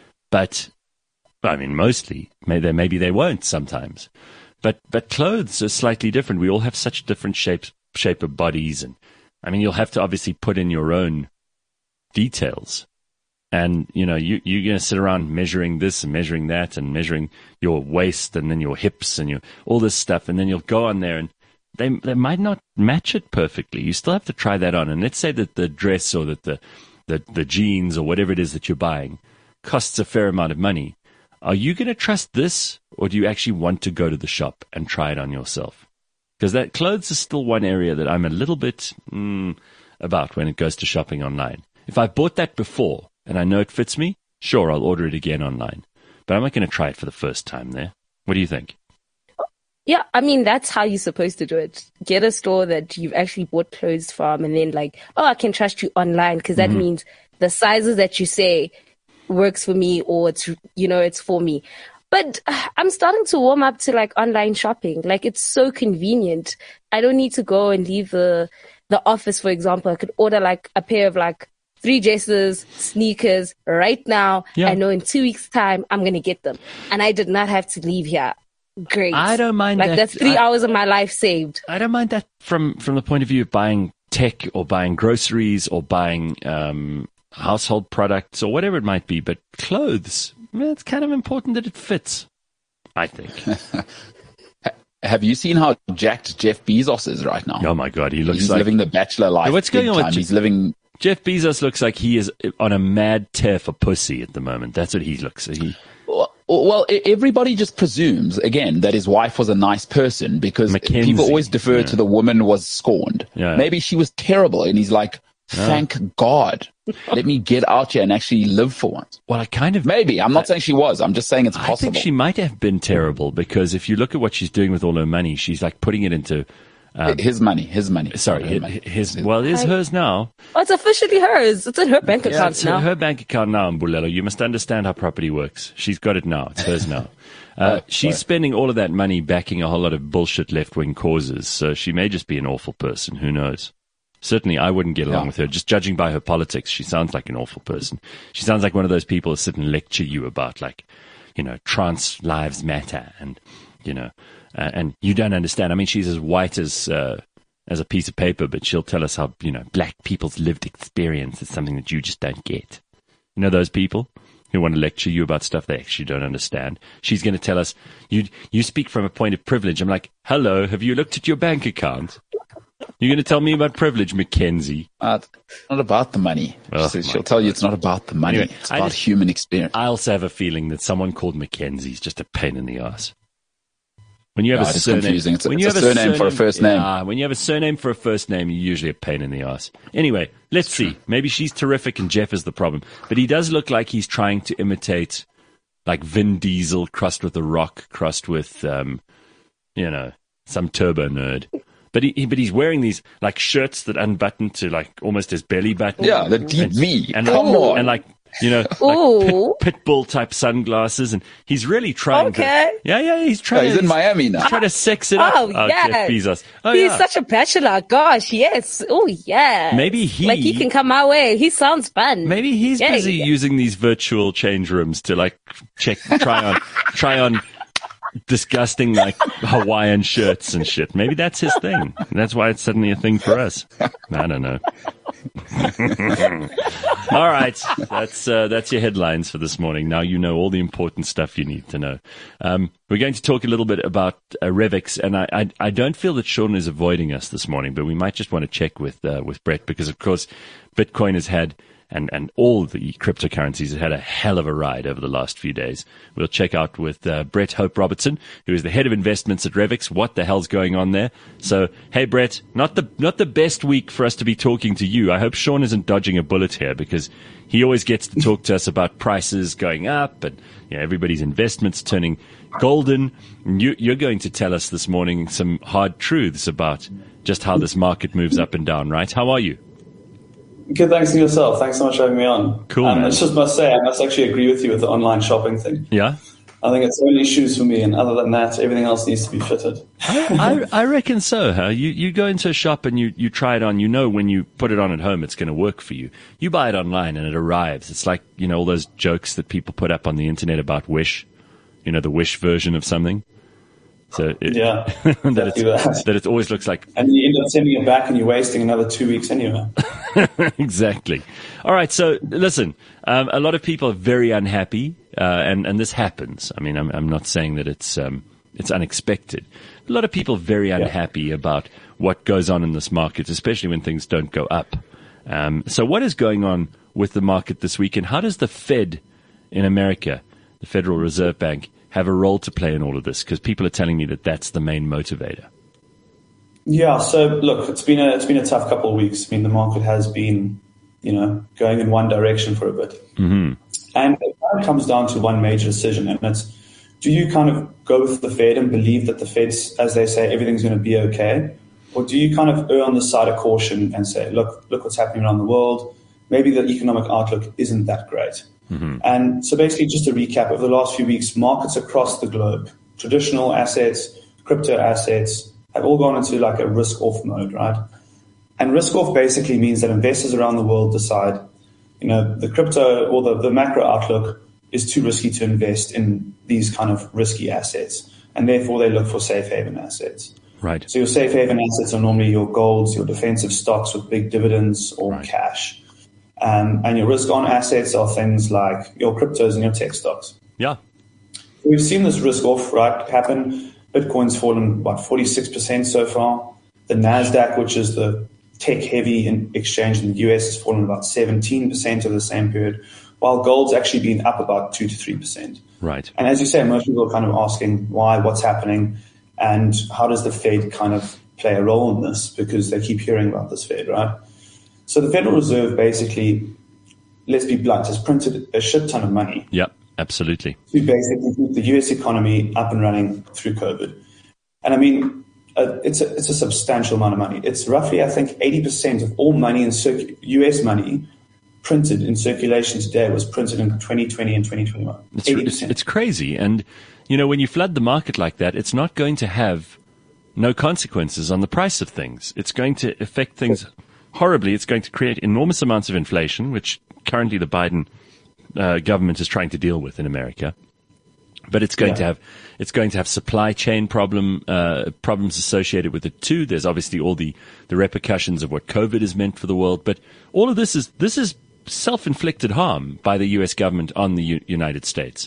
But I mean, mostly, maybe maybe they won't sometimes. But but clothes are slightly different. We all have such different shapes, shape of bodies, and I mean, you'll have to obviously put in your own details. And, you know, you, you're going to sit around measuring this and measuring that and measuring your waist and then your hips and your, all this stuff. And then you'll go on there and they, they might not match it perfectly. You still have to try that on. And let's say that the dress or that the, the, the jeans or whatever it is that you're buying costs a fair amount of money. Are you going to trust this, or do you actually want to go to the shop and try it on yourself? Because that clothes is still one area that I'm a little bit mm, about when it goes to shopping online. If I bought that before and I know it fits me, sure, I'll order it again online. But I'm not going to try it for the first time there. What do you think? Yeah, I mean, that's how you're supposed to do it. Get a store that you've actually bought clothes from, and then like, oh, I can trust you online, because that mm-hmm. means the sizes that you say works for me, or it's, you know, it's for me. But uh, I'm starting to warm up to like online shopping. Like, it's so convenient. I don't need to go and leave the the office, for example. I could order like a pair of like three dresses, sneakers right now. Yeah. I know in two weeks' time I'm going to get them. And I did not have to leave here. Great. I don't mind like that. that's three I, hours of my life saved. I don't mind that from, from the point of view of buying tech or buying groceries or buying um, household products or whatever it might be. But clothes, well, it's kind of important that it fits, I think. Have you seen how jacked Jeff Bezos is right now? Oh, my God. He looks He's like... living the bachelor life. Hey, what's going on with time. Je- He's living... Jeff Bezos looks like he is on a mad tear for pussy at the moment. That's what he looks like. He... Well, well, everybody just presumes, again, that his wife was a nice person, because Mackenzie, people always defer yeah. to the woman was scorned. Yeah. Maybe she was terrible, and he's like, thank yeah. God. Let me get out here and actually live for once. Well, I kind of... Maybe. I'm not I, saying she was. I'm just saying it's possible. I think she might have been terrible, because if you look at what she's doing with all her money, she's like putting it into... Um, his money, his money. Sorry, his, money. his, well, it is hers now. Oh, it's officially hers. It's in her bank account yeah, it's now. Her, her bank account now, Mbulelo. You must understand how property works. She's got it now. It's hers now. Uh, oh, she's spending all of that money backing a whole lot of bullshit left-wing causes, so she may just be an awful person. Who knows? Certainly, I wouldn't get along yeah. with her. Just judging by her politics, she sounds like an awful person. She sounds like one of those people who sit and lecture you about, like, you know, trans lives matter and you know, uh, and you don't understand. I mean, she's as white as uh, as a piece of paper, but she'll tell us how, you know, black people's lived experience is something that you just don't get. You know those people who want to lecture you about stuff they actually don't understand. She's going to tell us, you you speak from a point of privilege. I'm like, hello, have you looked at your bank account? You're going to tell me about privilege, Mackenzie? Uh, it's not about the money. Oh, she'll she'll tell you it's not about the money. Anyway, it's I about just- human experience. I also have a feeling that someone called Mackenzie is just a pain in the ass. When you have No, a it's surname, confusing. It's a- when it's you a have surname for a first name. Yeah, when you have a surname for a first name, you're usually a pain in the ass. Anyway, let's see. Maybe she's terrific and Jeff is the problem. But he does look like he's trying to imitate, like Vin Diesel crossed with The Rock, crossed with, um, you know, some turbo nerd. But he, he, but he's wearing these like shirts that unbutton to like almost his belly button. Yeah, the deep V. and Come like, on. and like, you know, Ooh. like pit, pit bull type sunglasses, and he's really trying Okay. to. Yeah, yeah, he's Oh, trying. he's to, in Miami now. Trying to sex it up. Oh, Jeff yeah. Bezos. Oh, He's yeah. such a bachelor. Gosh, yes. Oh, yeah. Maybe he- Like, he can come my way. He sounds fun. Maybe he's Yeah, busy yeah. using these virtual change rooms to like check, try on, try on disgusting like Hawaiian shirts and shit. Maybe that's his thing. That's why it's suddenly a thing for us. I don't know. All right, that's uh, that's your headlines for this morning. Now you know all the important stuff you need to know. Um, we're going to talk a little bit about uh, Revix, and I, I I don't feel that Sean is avoiding us this morning, but we might just want to check with uh, with Brett because of course Bitcoin has had. And, and all the cryptocurrencies have had a hell of a ride over the last few days. We'll check out with uh, Brett Hope Robertson, who is the head of investments at Revix, what the hell's going on there. So, hey, Brett, not the not the best week for us to be talking to you. I hope Sean isn't dodging a bullet here because he always gets to talk to us about prices going up and you know, everybody's investments turning golden. And you, you're going to tell us this morning some hard truths about just how this market moves up and down, right? How are you? Good, thanks to yourself. Thanks so much for having me on. Cool, um, man. I just must say, I must actually agree with you with the online shopping thing. Yeah? I think it's only shoes for me, and other than that, everything else needs to be fitted. I, I reckon so, huh? You you go into a shop and you, you try it on. You know when you put it on at home, it's going to work for you. You buy it online and it arrives. It's like, you know, all those jokes that people put up on the internet about Wish. You know, the Wish version of something. So it, Yeah, that, exactly it's, that. that it always looks like And you end up sending it back, and you're wasting another two weeks anyway. exactly. All right. So listen, um, a lot of people are very unhappy, uh, and and this happens. I mean, I'm I'm not saying that it's um it's unexpected. A lot of people are very unhappy about what goes on in this market, especially when things don't go up. Um, so what is going on with the market this week, and how does the Fed in America, the Federal Reserve Bank, have a role to play in all of this? Because people are telling me that that's the main motivator. Yeah. So look, it's been a it's been a tough couple of weeks. I mean, the market has been, you know, going in one direction for a bit, mm-hmm. and it kind of comes down to one major decision, and it's: do you kind of go with the Fed and believe that the Fed's, as they say, everything's going to be okay, or do you kind of err on the side of caution and say, look, look what's happening around the world? Maybe the economic outlook isn't that great. Mm-hmm. And so basically, just to recap, over the last few weeks, markets across the globe, traditional assets, crypto assets, have all gone into like a risk-off mode, right? And risk-off basically means that investors around the world decide, you know, the crypto or the, the macro outlook is too risky to invest in these kind of risky assets. And therefore, they look for safe haven assets. Right. So your safe haven assets are normally your golds, your defensive stocks with big dividends or Right. cash. Um, and your risk-on assets are things like your cryptos and your tech stocks. Yeah. We've seen this risk-off right happen. Bitcoin's fallen, what, forty-six percent so far. The NASDAQ, which is the tech-heavy in exchange in the U S, has fallen about seventeen percent over the same period, while gold's actually been up about two to three percent. Right. And as you say, most people are kind of asking why, what's happening, and how does the Fed kind of play a role in this, because they keep hearing about this Fed, right? So the Federal Reserve basically, let's be blunt, has printed a shit ton of money Yep. Absolutely. to basically keep the U S economy up and running through COVID. And I mean, uh, it's a, it's a substantial amount of money. It's roughly, I think, eighty percent of all money in circ- U S money printed in circulation today was printed in twenty twenty and twenty twenty-one. It's, eighty it's, percent. it's crazy. And, you know, when you flood the market like that, it's not going to have no consequences on the price of things. It's going to affect things horribly. It's going to create enormous amounts of inflation, which currently the Biden uh, government is trying to deal with in America. but it's going Yeah. to have it's going to have supply chain problem uh, problems associated with it too. There's obviously all the, the repercussions of what COVID has meant for the world, but all of this is this is self-inflicted harm by the U S government on the U- United States.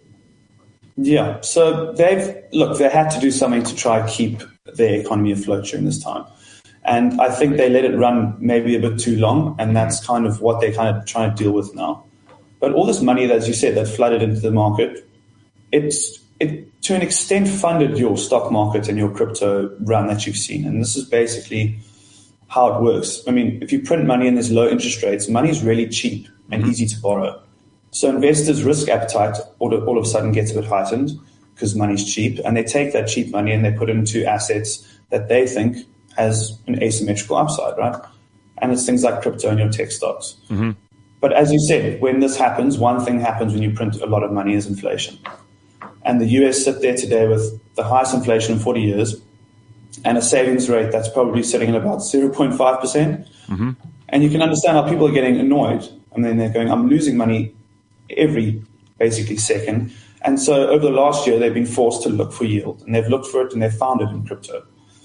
Yeah. So they've, look, they had to do something to try and keep their economy afloat during this time. And I think they let it run maybe a bit too long, and that's kind of what they're kind of trying to deal with now. But all this money, as you said, that flooded into the market, it's it to an extent funded your stock market and your crypto run that you've seen. And this is basically how it works. I mean, if you print money and there's low interest rates, money is really cheap and easy to borrow. So investors' risk appetite all, all of a sudden gets a bit heightened because money's cheap, and they take that cheap money and they put it into assets that they think has an asymmetrical upside, right? And it's things like crypto and your tech stocks. Mm-hmm. But as you said, when this happens, one thing happens when you print a lot of money is inflation. And the U S sit there today with the highest inflation in forty years and a savings rate that's probably sitting at about zero point five percent. Mm-hmm. And you can understand how people are getting annoyed. And then they're going, I'm losing money every basically second. And so over the last year, they've been forced to look for yield. And they've looked for it and they've found it in crypto.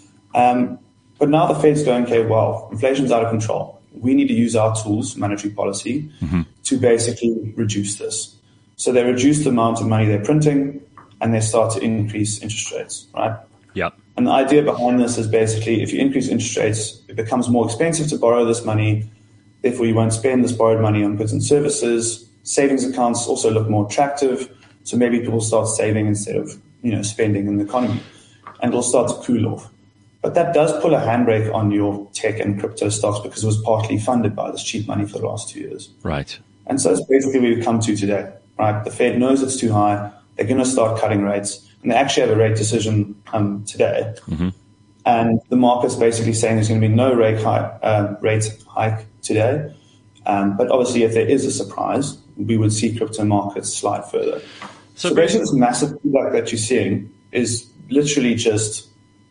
Um, but now the Fed's going, okay, well, inflation's out of control. We need to use our tools, monetary policy, mm-hmm. to basically reduce this. So they reduce the amount of money they're printing and they start to increase interest rates, right? Yep. And the idea behind this is basically if you increase interest rates, it becomes more expensive to borrow this money. Therefore, you won't spend this borrowed money on goods and services. Savings accounts also look more attractive. So maybe people start saving instead of, you know, spending in the economy, and it'll start to cool off. But that does pull a handbrake on your tech and crypto stocks because it was partly funded by this cheap money for the last two years. Right. And so that's basically where we've come to today, right? The Fed knows it's too high. They're going to start cutting rates. And they actually have a rate decision um, today. Mm-hmm. And the market's basically saying there's going to be no rate hike, uh, rate hike today. Um, but obviously, if there is a surprise, we would see crypto markets slide further. So, So basically, this massive pullback that you're seeing is literally just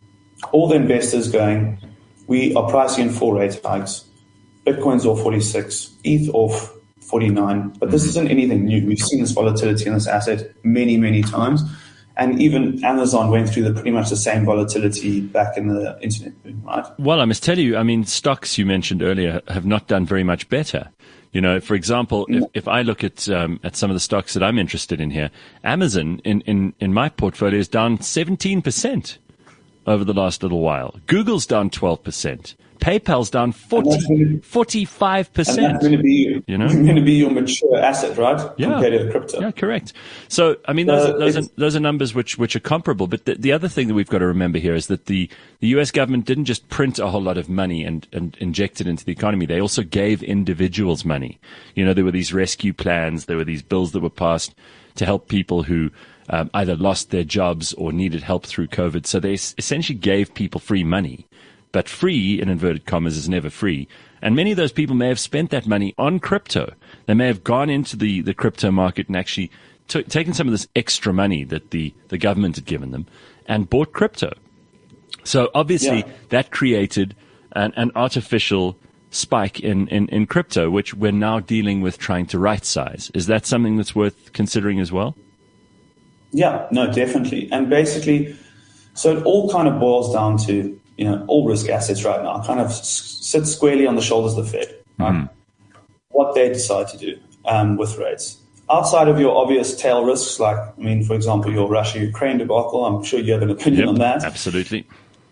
all the investors going, we are pricing in four rate hikes. Bitcoin's off forty-six, E T H off forty-nine. But this isn't anything new. We've seen this volatility in this asset many, many times. And even Amazon went through the pretty much the same volatility back in the internet boom, right? Well, I must tell you, I mean, stocks you mentioned earlier have not done very much better. You know, for example, if, if I look at um, at some of the stocks that I'm interested in here, Amazon in, in, in my portfolio is down seventeen percent over the last little while. Google's down twelve percent. PayPal's down forty, forty-five percent. And that's going to be, you know? going to be your mature asset, right? Yeah. Compared to crypto. Yeah, correct. So, I mean, those, So are, those, are, it's- those are numbers which, which are comparable. But the, the other thing that we've got to remember here is that the, the U S government didn't just print a whole lot of money and, and inject it into the economy. They also gave individuals money. You know, there were these rescue plans. There were these bills that were passed to help people who um, either lost their jobs or needed help through COVID. So they s- essentially gave people free money. But free, in inverted commas, is never free. And many of those people may have spent that money on crypto. They may have gone into the, the crypto market and actually t- taken some of this extra money that the, the government had given them and bought crypto. So obviously Yeah. that created an, an artificial spike in, in, in crypto, which we're now dealing with trying to right size. Is that something that's worth considering as well? Yeah, no, definitely. And basically, so it all kind of boils down to, you know, all risk assets right now kind of s- sit squarely on the shoulders of the Fed, right? Mhm. What they decide to do um, with rates. Outside of your obvious tail risks, like, I mean, for example, your Russia-Ukraine debacle, I'm sure you have an opinion on that. Absolutely.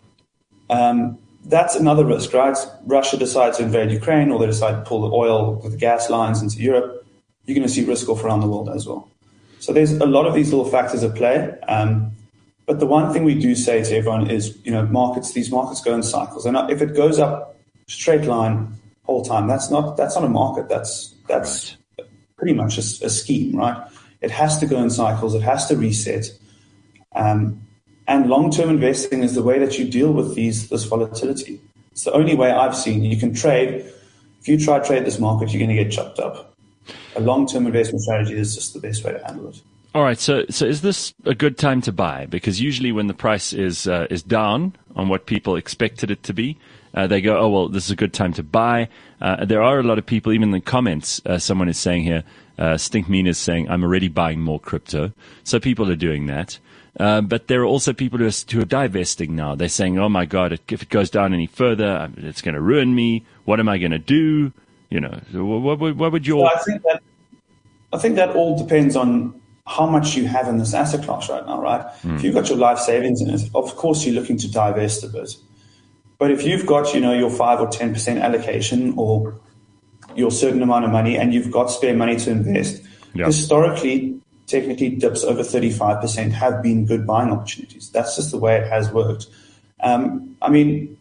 Um, that's another risk, right? Russia decides to invade Ukraine, or they decide to pull the oil with the gas lines into Europe. You're going to see risk off around the world as well. So there's a lot of these little factors at play. Um, but the one thing we do say to everyone is, you know, markets, these markets go in cycles. And if it goes up straight line whole time, that's not, that's not a market. That's, that's right. pretty much a, a scheme, right? It has to go in cycles. It has to reset. Um, and long-term investing is the way that you deal with these, this volatility. It's the only way I've seen. You can trade. If you try to trade this market, you're going to get chopped up. A long-term investment strategy is just the best way to handle it. All right. So, so is this a good time to buy? Because usually when the price is uh, is down on what people expected it to be, uh, they go, "Oh well, this is a good time to buy." Uh, there are a lot of people, even in the comments, uh, someone is saying here, Uh, Stinkmean is saying, I'm already buying more crypto. So people are doing that. Uh, but there are also people who are, who are divesting now. They're saying, oh my God, if it goes down any further, it's going to ruin me. What am I going to do? You know, what, what, what would your... So I think that, I think that all depends on how much you have in this asset class right now, right? Mm. If you've got your life savings in it, of course you're looking to divest a bit. But if you've got, you know, your five or ten percent allocation or your certain amount of money and you've got spare money to invest, yep. historically, technically dips over thirty-five percent have been good buying opportunities. That's just the way it has worked. Um, I mean,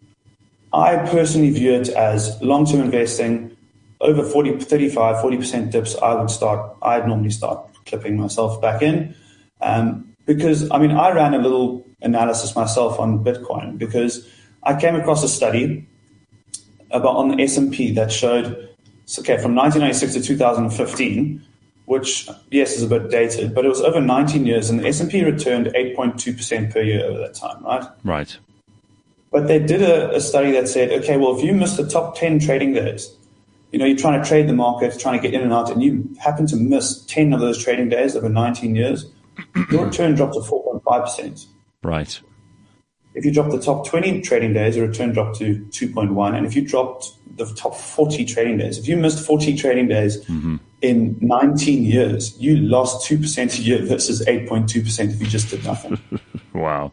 I personally view it as long-term investing. Over forty, thirty-five, forty percent dips, I would start, I'd normally start clipping myself back in. Um, because, I mean, I ran a little analysis myself on Bitcoin because I came across a study about on the S and P that showed, okay, from nineteen ninety-six to two thousand fifteen, which, yes, is a bit dated, but it was over nineteen years, and the S and P returned eight point two percent per year over that time, right? Right. But they did a, a study that said, okay, well, if you miss the top ten trading days, you know, you're trying to trade the market, trying to get in and out, and you happen to miss ten of those trading days over nineteen years, your return dropped to four point five percent. Right. If you drop the top twenty trading days, your return dropped to two point one. And if you dropped the top forty trading days, if you missed forty trading days mm-hmm. in nineteen years, you lost two percent a year versus eight point two percent if you just did nothing. Wow.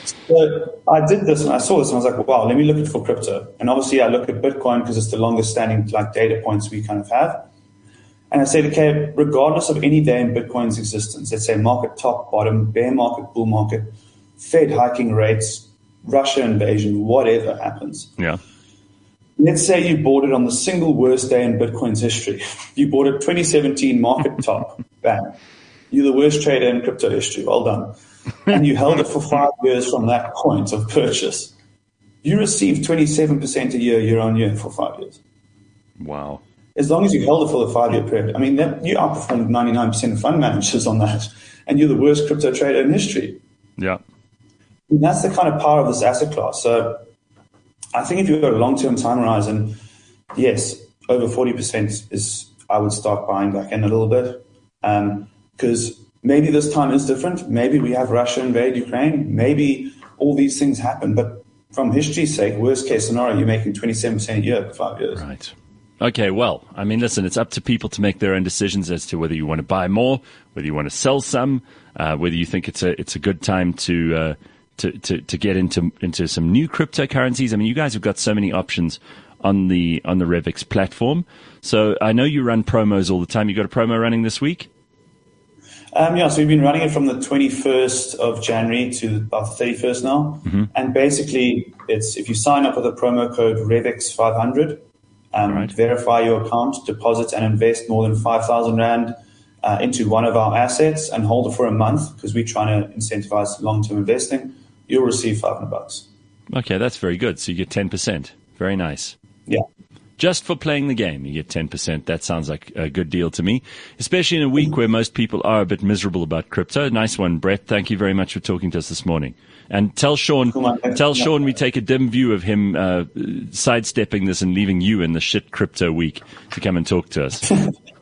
So I did this and I saw this and I was like, wow, let me look at for crypto. And obviously I look at Bitcoin because it's the longest standing like data points we kind of have. And I said, okay, regardless of any day in Bitcoin's existence, let's say market top, bottom, bear market, bull market, Fed hiking rates, Russia invasion, whatever happens. Yeah. Let's say you bought it on the single worst day in Bitcoin's history. You bought it twenty seventeen market top, bang. You're the worst trader in crypto history. Well done. And you held it for five years from that point of purchase. You received twenty-seven percent a year, year on year for five years. Wow. As long as you held it for the five-year period. I mean, that, you outperformed ninety-nine percent of fund managers on that. And you're the worst crypto trader in history. Yeah. And that's the kind of power of this asset class. So I think if you've got a long-term time horizon, yes, over forty percent is, I would start buying back in a little bit. Because um, maybe this time is different. Maybe we have Russia invade Ukraine. Maybe all these things happen. But from history's sake, worst case scenario, you're making twenty-seven percent a year for five years. Right. Okay, well, I mean, listen, it's up to people to make their own decisions as to whether you want to buy more, whether you want to sell some, uh, whether you think it's a it's a good time to uh, to, to to get into into some new cryptocurrencies. I mean, you guys have got so many options on the on the Revix platform. So I know you run promos all the time. You got a promo running this week? Um, yeah, so we've been running it from the twenty-first of January to about the thirty-first now. Mm-hmm. And basically, it's if you sign up with the promo code Revix five hundred, um, right. verify your account, deposit and invest more than five thousand Rand uh, into one of our assets and hold it for a month because we're trying to incentivize long-term investing, you'll receive five hundred bucks. Okay, that's very good. So you get ten percent. Very nice. Yeah. Just for playing the game, you get ten percent. That sounds like a good deal to me, especially in a week where most people are a bit miserable about crypto. Nice one, Brett. Thank you very much for talking to us this morning. And tell Sean, tell Sean we take a dim view of him uh, sidestepping this and leaving you in the shit crypto week to come and talk to us.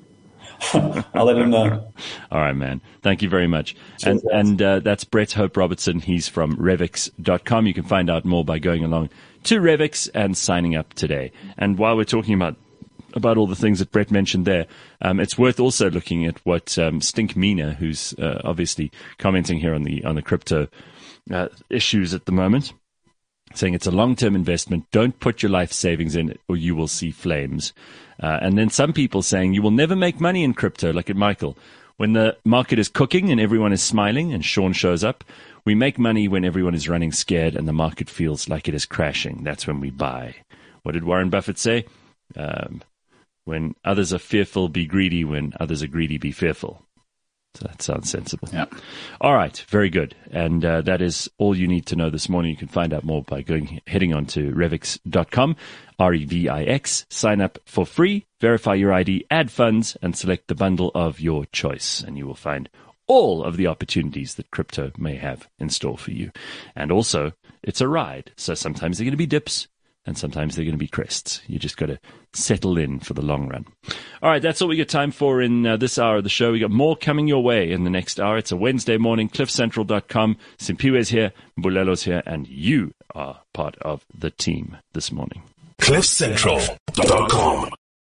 I'll let him know. All right, man. Thank you very much. Cheers, and and uh, that's Brett Hope Robertson. He's from Revix dot com. You can find out more by going along to Revix and signing up today. And while we're talking about about all the things that Brett mentioned there, um, it's worth also looking at what um, Stinkmean, who's uh, obviously commenting here on the on the crypto uh, issues at the moment, saying it's a long-term investment. Don't put your life savings in or you will see flames. Uh, and then some people saying you will never make money in crypto, like at Michael. When the market is cooking and everyone is smiling and Sean shows up, we make money when everyone is running scared and the market feels like it is crashing. That's when we buy. What did Warren Buffett say? Um, when others are fearful, be greedy. When others are greedy, be fearful. So that sounds sensible. Yeah. All right. Very good. And uh, that is all you need to know this morning. You can find out more by going heading on to Revix dot com, R E V I X. Sign up for free, verify your I D, add funds, and select the bundle of your choice. And you will find all of the opportunities that crypto may have in store for you. And also, it's a ride. So sometimes they're going to be dips, and sometimes they're going to be crests. You just got to settle in for the long run. All right, that's all we got time for in uh, this hour of the show. We got more coming your way in the next hour. It's a Wednesday morning, cliff central dot com. Simpiwe's here, Mbulelo's here, and you are part of the team this morning. cliff central dot com